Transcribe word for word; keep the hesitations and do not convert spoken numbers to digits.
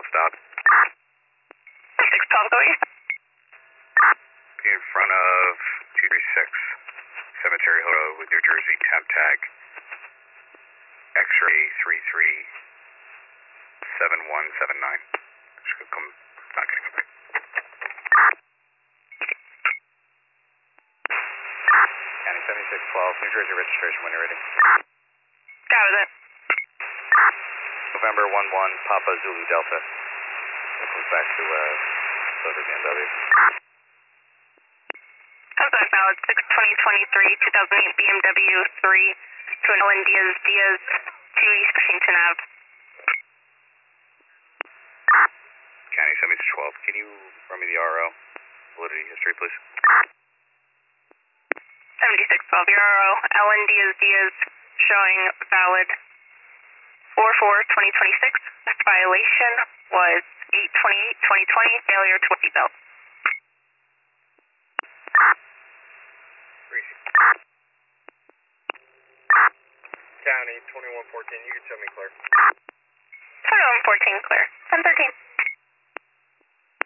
twelve stop. six twelve, go ahead. In front of two three six Cemetery Hill with New Jersey temp tag. X-ray three three seven one seven nine. Just come, not getting away. County seventy-six twelve, New Jersey registration when you're ready. Got it. November one one, Papa Zulu Delta. It comes back to uh, Silver B M W. Contact valid six twenty twenty-three, two thousand eight B M W three to an Ellen Diaz Diaz to East Washington Ave. County seventy-six twelve, can you run me the R O? Validity history, please. seventy-six twelve, your R O, Ellen Diaz Diaz, showing valid four four twenty twenty-six. Next violation was eight twenty-eight twenty twenty, failure to seatbelt. County twenty-one fourteen, you can show me clear. twenty-one fourteen, clear. ten thirteen.